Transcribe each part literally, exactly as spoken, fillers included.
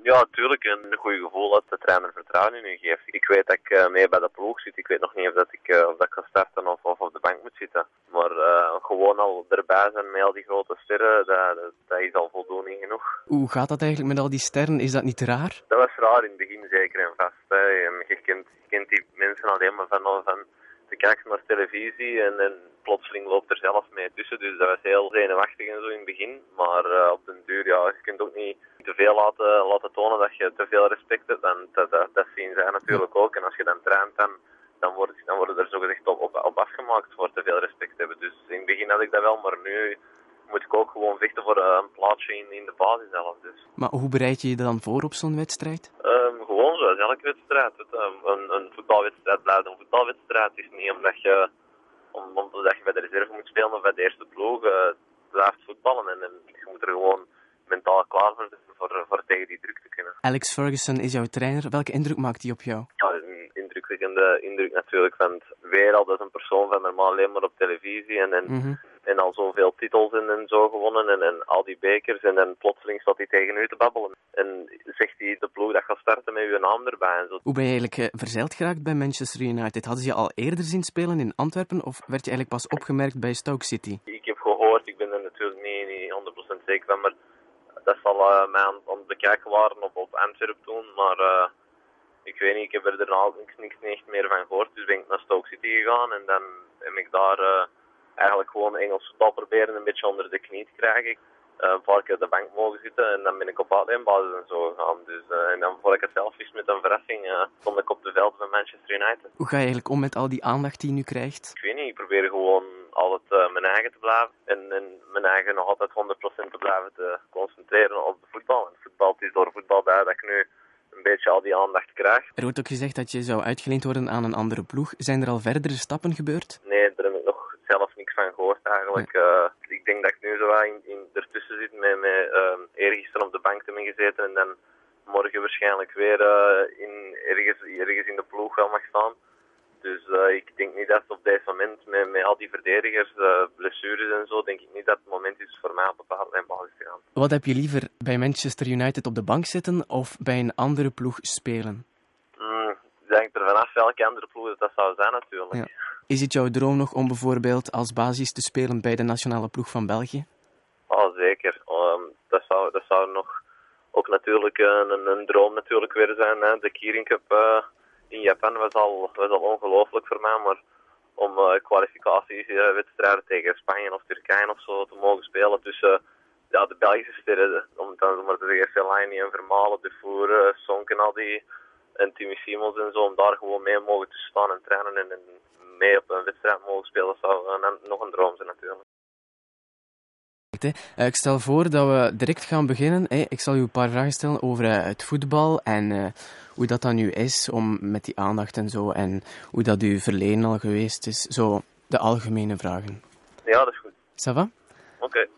Ja, tuurlijk. Een goed gevoel dat de trainer vertrouwen in u geeft. Ik weet dat ik uh, mee bij de ploeg zit. Ik weet nog niet of, dat ik, uh, of dat ik ga starten of, of op de bank moet zitten. Maar uh, gewoon al erbij zijn met al die grote sterren, dat, dat, dat is al voldoening genoeg. Hoe gaat dat eigenlijk met al die sterren? Is dat niet raar? Dat was raar in het begin, zeker en vast. Hè. Je, kent, je kent die mensen alleen maar van, van te kijken naar televisie en, en plotseling loopt er zelf mee tussen. Dus dat was heel zenuwachtig en zo in het begin. Maar uh, op den duur, ja, je kunt ook niet te veel laten, laten tonen dat je te veel respect hebt. En dat, dat, dat zien zij natuurlijk ook. En als je dan traint, dan, dan, wordt, dan worden er zogezegd op, op, op afgemaakt voor te veel respect te hebben. Dus in het begin had ik dat wel, maar nu moet ik ook gewoon vechten voor een plaatsje in, in de basis zelf. Dus. Maar hoe bereid je je dan voor op zo'n wedstrijd? Um, gewoon zoals elke wedstrijd. Een, een voetbalwedstrijd blijft een voetbalwedstrijd. Het is niet omdat je, om, omdat je bij de reserve moet spelen of bij de eerste ploeg. Uh, blijft voetballen en, en je moet er gewoon mentaal klaar voor zijn voor, voor tegen die druk te kunnen. Alex Ferguson is jouw trainer. Welke indruk maakt hij op jou? Ja, een indrukwekkende indruk natuurlijk. Want weer al, dat is een persoon van normaal alleen maar op televisie en, en, mm-hmm. en al zoveel titels en, en zo gewonnen en, en al die bekers en dan plotseling staat hij tegen u te babbelen. En zegt hij de ploeg dat gaat starten met uw naam erbij en zo. Hoe ben je eigenlijk uh, verzeild geraakt bij Manchester United? Hadden ze je al eerder zien spelen in Antwerpen of werd je eigenlijk pas opgemerkt bij Stoke City? Ik heb gehoord, ik ben er natuurlijk niet, niet honderd procent zeker van, maar dat zal uh, mij aan, aan het bekijken waren op, op Antwerpen toen, maar uh, ik weet niet, ik heb er daarna niks, niks niet echt meer van gehoord, dus ben ik naar Stoke City gegaan en dan heb ik daar uh, eigenlijk gewoon Engels voetbal proberen een beetje onder de knie te krijgen. Uh, een paar keer op de bank mogen zitten en dan ben ik op uitleenbasis en zo gegaan. Dus, uh, en dan voor ik het zelf wist met een verrassing, uh, stond ik op de veld van Manchester United. Hoe ga je eigenlijk om met al die aandacht die je nu krijgt? Ik weet niet, ik probeer gewoon altijd uh, mijn eigen te blijven en, en mijn eigen nog altijd honderd procent te blijven te concentreren op de voetbal. En voetbal, het is door voetbal bij dat ik nu een beetje al die aandacht krijg. Er wordt ook gezegd dat je zou uitgeleend worden aan een andere ploeg. Zijn er al verdere stappen gebeurd? Nee, daar heb ik nog zelf niks van gehoord eigenlijk. Nee. Uh, ik denk dat ik nu zo in, in, ertussen zit met, met uh, eergisteren op de bank te hebben gezeten en dan morgen waarschijnlijk weer uh, in, ergens, ergens in de ploeg wel mag staan. Dus uh, ik denk niet dat op dit moment met, met al die verdedigers, uh, blessures en zo, denk ik niet dat het moment is voor mij op de uitleenbasis te gaan. Wat heb je liever, bij Manchester United op de bank zitten of bij een andere ploeg spelen? Mm, ik denk er vanaf welke andere ploeg dat, dat zou zijn natuurlijk. Ja. Is het jouw droom nog om bijvoorbeeld als basis te spelen bij de nationale ploeg van België? Oh, zeker. Um, dat, zou, dat zou nog ook natuurlijk een, een droom natuurlijk weer zijn. Hè. De Kirin Cup uh, in Japan was al, was al ongelooflijk voor mij, maar om uh, kwalificatiewedstrijden uh, tegen Spanje of Turkije of zo te mogen spelen tussen uh, ja, de Belgische sterren, om het dan maar te zeggen, Fellaini en Vermalen, De Voer, uh, Sonk en al die, en Timmy Simons en zo, om daar gewoon mee mogen te staan en trainen en, en mee op een wedstrijd mogen spelen, dat zou uh, nog een droom zijn natuurlijk. Ik stel voor dat we direct gaan beginnen. Ik zal u een paar vragen stellen over het voetbal en uh, hoe dat dan nu is om met die aandacht en zo en hoe dat uw verleden al geweest is. Zo, de algemene vragen. Ja, dat is goed. Ça va? Oké. Okay.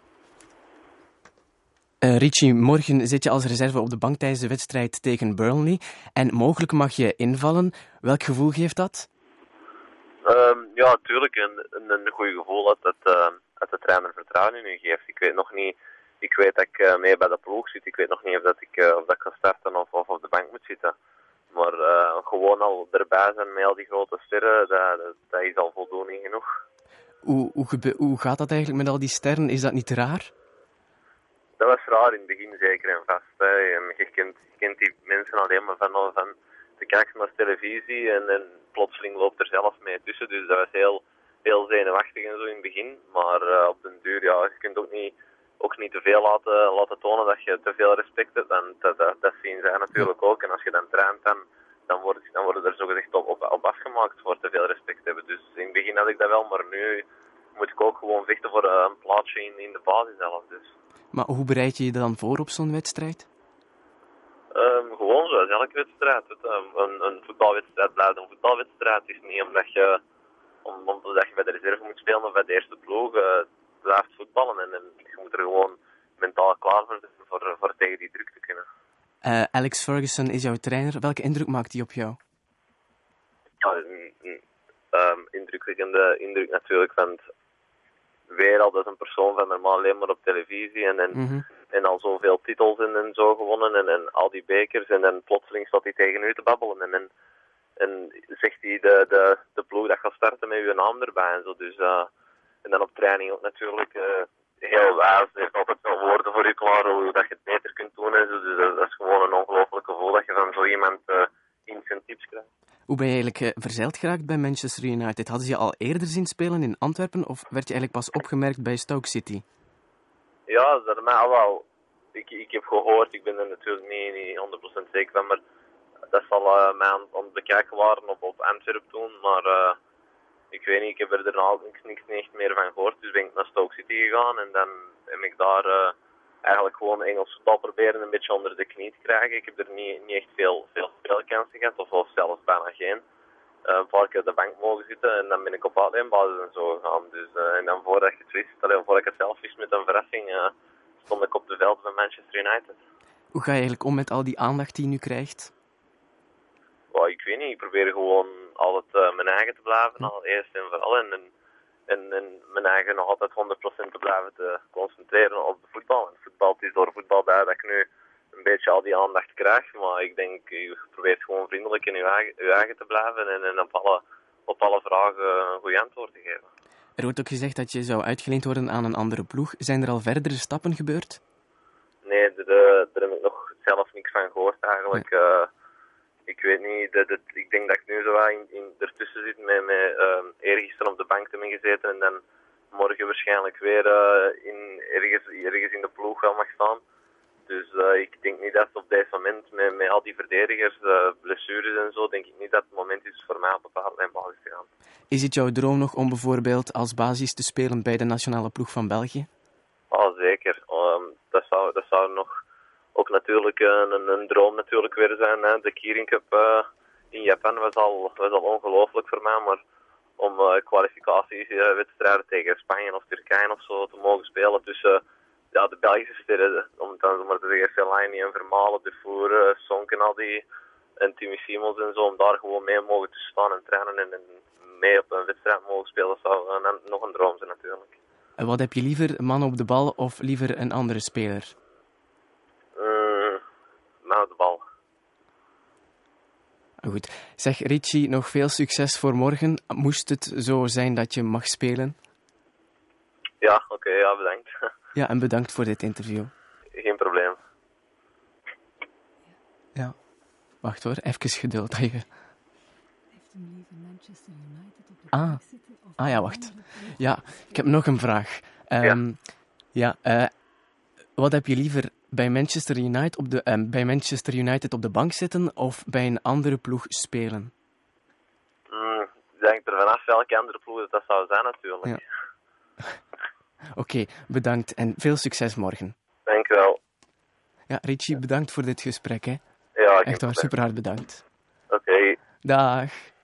Uh, Richie, morgen zit je als reserve op de bank tijdens de wedstrijd tegen Burnley en mogelijk mag je invallen. Welk gevoel geeft dat? Um, ja, natuurlijk een, een, een goed gevoel dat het... Uh... dat de trainer vertrouwen in u geeft. Ik weet nog niet, ik weet dat ik uh, mee bij de ploeg zit, ik weet nog niet of dat ik, uh, of dat ik ga starten of, of op de bank moet zitten. Maar uh, gewoon al erbij zijn met al die grote sterren, dat, dat, dat is al voldoening genoeg. Hoe, hoe, gebe- hoe gaat dat eigenlijk met al die sterren? Is dat niet raar? Dat was raar in het begin, zeker en vast. Hè. Je, kent, je kent die mensen alleen maar van, van te kijken naar televisie en, en plotseling loopt er zelf mee tussen. Dus dat was heel... heel zenuwachtig en zo in het begin, maar uh, op den duur, ja, je kunt ook niet, ook niet te veel laten, laten tonen dat je te veel respect hebt, en dat, dat, dat zien zij natuurlijk ook. En als je dan traint, dan, dan, wordt, dan worden er zogezegd op, op, op afgemaakt voor te veel respect te hebben. Dus in het begin had ik dat wel, maar nu moet ik ook gewoon vechten voor uh, een plaatsje in, in de basis zelf. Dus. Maar hoe bereid je je dan voor op zo'n wedstrijd? Um, gewoon zoals elke wedstrijd. Um, een, een voetbalwedstrijd blijft een voetbalwedstrijd. Het is niet omdat je Om, omdat je bij de reserve moet spelen of bij de eerste ploeg, uh, blijft voetballen en, en je moet er gewoon mentaal klaar voor zijn voor, voor tegen die druk te kunnen. Uh, Alex Ferguson is jouw trainer. Welke indruk maakt hij op jou? Ja, een, een um, indrukwekkende indruk natuurlijk, want weer al, dat is een persoon van normaal alleen maar op televisie en, en, mm-hmm. en al zoveel titels en, en zo gewonnen en, en al die bekers. En dan plotseling staat hij tegen u te babbelen. En, en, en zegt hij de, de, de ploeg dat gaat starten met uw naam erbij en zo. Dus, uh, en dan op training ook natuurlijk uh, heel wijs. Hij heeft altijd wel woorden voor je klaar hoe dat je het beter kunt doen en zo. Dus dat, dat is gewoon een ongelooflijk gevoel dat je van zo iemand uh, instant tips krijgt. Hoe ben je eigenlijk uh, verzeild geraakt bij Manchester United? Hadden ze je al eerder zien spelen in Antwerpen of werd je eigenlijk pas opgemerkt bij Stoke City? Ja, dat is mij al wel. Ik, ik heb gehoord, ik ben er natuurlijk niet, niet honderd procent zeker van, maar dat zal uh, mij aan, aan het bekijken waren op, op Antwerpen toen. Maar uh, ik weet niet, ik heb er daarna niks, niks niet echt meer van gehoord. Dus ben ik naar Stoke City gegaan en dan heb ik daar uh, eigenlijk gewoon Engels voetbal proberen een beetje onder de knie te krijgen. Ik heb er niet, niet echt veel, veel speelkansen gehad, of, of zelfs bijna geen. Uh, een paar keer op de bank mogen zitten en dan ben ik op uitleenbasis en zo gegaan. Dus, uh, en dan voordat je het wist, allee, voordat ik het zelf wist met een verrassing, uh, stond ik op de veld van Manchester United. Hoe ga je eigenlijk om met al die aandacht die je nu krijgt? Well, ik weet niet, ik probeer gewoon altijd uh, mijn eigen te blijven, al eerst en vooral. En, en, en, en mijn eigen nog altijd honderd procent te blijven te concentreren op de voetbal. En voetbal, het is door voetbal daar dat ik nu een beetje al die aandacht krijg. Maar ik denk, je probeert gewoon vriendelijk in je eigen, je eigen te blijven en, en op, alle, op alle vragen een goede antwoord te geven. Er wordt ook gezegd dat je zou uitgeleend worden aan een andere ploeg. Zijn er al verdere stappen gebeurd? Nee, daar heb ik nog zelf niks van gehoord eigenlijk. Nee. Uh, ik weet niet, dat, dat, ik denk dat ik nu zo in, in, ertussen zit met, met uh, eergisteren op de bank te hebben gezeten en dan morgen waarschijnlijk weer uh, in, ergens, ergens in de ploeg wel mag staan. Dus uh, ik denk niet dat op dit moment met, met al die verdedigers, uh, blessures en zo, denk ik niet dat het moment is voor mij op het uitlijnbasis te gaan. Is het jouw droom nog om bijvoorbeeld als basis te spelen bij de nationale ploeg van België? Oh, zeker. Um, dat, zou, dat zou nog ook natuurlijk een, een droom natuurlijk weer zijn. Hè. De Kirin Cup uh, in Japan was al, was al ongelooflijk voor mij, maar om uh, kwalificatiewedstrijden uh, tegen Spanje of Turkije of zo te mogen spelen tussen uh, ja, de Belgische sterren, om het dan zo maar te zeggen, Fellaini en Vermalen, De Voer, uh, Sonk en al die, en Timmy Simons en zo, om daar gewoon mee mogen te staan en trainen en, en mee op een wedstrijd mogen spelen, dat zou uh, nog een droom zijn natuurlijk. En wat heb je liever, een man op de bal of liever een andere speler? Mm, man op de bal. Goed. Zeg Richie, nog veel succes voor morgen. Moest het zo zijn dat je mag spelen? Ja, oké, okay, ja, bedankt. Ja, en bedankt voor dit interview. Geen probleem. Ja. Wacht hoor, even geduld. Dat je... Heeft hem liever Manchester United op de bank ah. zitten? Of ah ja, wacht. Ja, ik heb nog een vraag. Um, ja, ja uh, wat heb je liever bij Manchester United op de, um, bij Manchester United op de bank zitten of bij een andere ploeg spelen? Mm, ik denk er vanaf welke andere ploeg dat, dat zou zijn natuurlijk. Ja. Oké, okay, bedankt en veel succes morgen. Dank je wel. Ja, Richie, bedankt voor dit gesprek. Hè. Ja, echt waar, super hard bedankt. Oké. Okay. Dag.